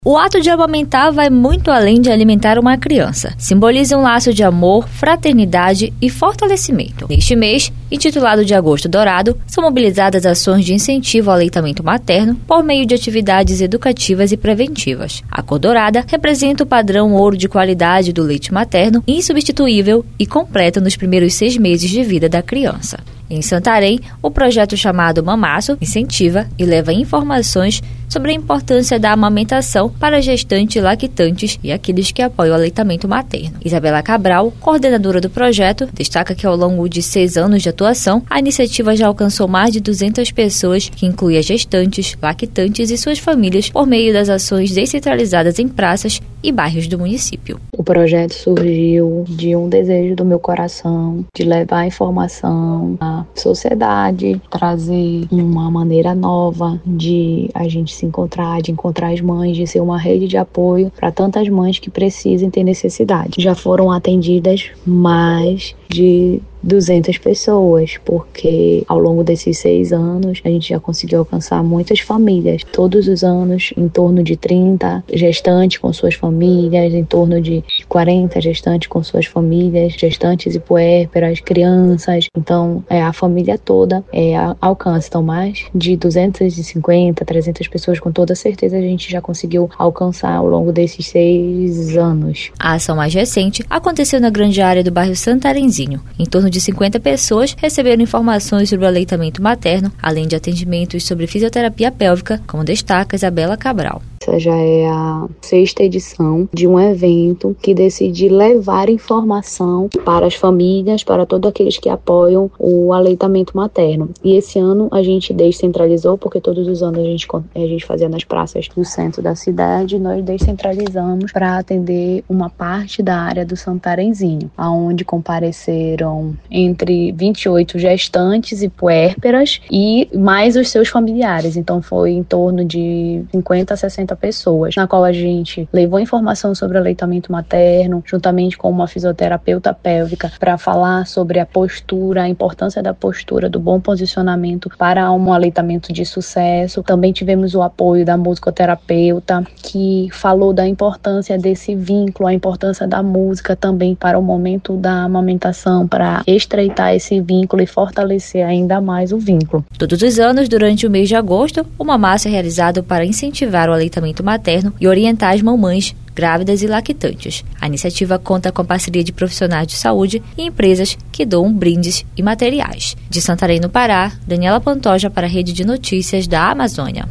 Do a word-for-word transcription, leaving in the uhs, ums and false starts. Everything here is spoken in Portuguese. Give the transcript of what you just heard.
O ato de amamentar vai muito além de alimentar uma criança. Simboliza um laço de amor, fraternidade e fortalecimento. Neste mês, intitulado de Agosto Dourado, são mobilizadas ações de incentivo ao aleitamento materno por meio de atividades educativas e preventivas. A cor dourada representa o padrão ouro de qualidade do leite materno, insubstituível e completo nos primeiros seis meses de vida da criança. Em Santarém, o projeto chamado Mamaço incentiva e leva informações sobre a importância da amamentação para gestantes, lactantes e aqueles que apoiam o aleitamento materno. Isabela Cabral, coordenadora do projeto, destaca que ao longo de seis anos de atuação, a iniciativa já alcançou mais de duzentas pessoas, que inclui as gestantes, lactantes e suas famílias, por meio das ações descentralizadas em praças e bairros do município. O projeto surgiu de um desejo do meu coração de levar a informação à sociedade, trazer uma maneira nova de a gente se encontrar, de encontrar as mães, de ser uma rede de apoio para tantas mães que precisam ter necessidade. Já foram atendidas mais de duzentas pessoas, porque ao longo desses seis anos a gente já conseguiu alcançar muitas famílias. Todos os anos, em torno de trinta gestantes com suas famílias, em torno de quarenta gestantes com suas famílias, gestantes e puérperas, crianças. Então, é, a família toda é, alcança. Então, mais de duzentas e cinquenta, trezentas pessoas, com toda certeza, a gente já conseguiu alcançar ao longo desses seis anos. A ação mais recente aconteceu na grande área do bairro Santarenzinho. Em torno de cinquenta pessoas receberam informações sobre o aleitamento materno, além de atendimentos sobre fisioterapia pélvica, como destaca Isabela Cabral. Essa já é a sexta edição de um evento que decide levar informação para as famílias, para todos aqueles que apoiam o aleitamento materno. E esse ano a gente descentralizou, porque todos os anos a gente, a gente fazia nas praças do centro da cidade, nós descentralizamos para atender uma parte da área do Santarenzinho, onde compareceram entre vinte e oito gestantes e puérperas e mais os seus familiares. Então foi em torno de cinquenta a sessenta pessoas, na qual a gente levou informação sobre o aleitamento materno, juntamente com uma fisioterapeuta pélvica, para falar sobre a postura, a importância da postura, do bom posicionamento para um aleitamento de sucesso. Também tivemos o apoio da musicoterapeuta, que falou da importância desse vínculo, a importância da música também para o momento da amamentação, para estreitar esse vínculo e fortalecer ainda mais o vínculo. Todos os anos, durante o mês de agosto, o Mamaço é realizado para incentivar o aleitamento materno e orientar as mamães grávidas e lactantes. A iniciativa conta com a parceria de profissionais de saúde e empresas que doam brindes e materiais. De Santarém, no Pará, Daniela Pantoja para a Rede de Notícias da Amazônia.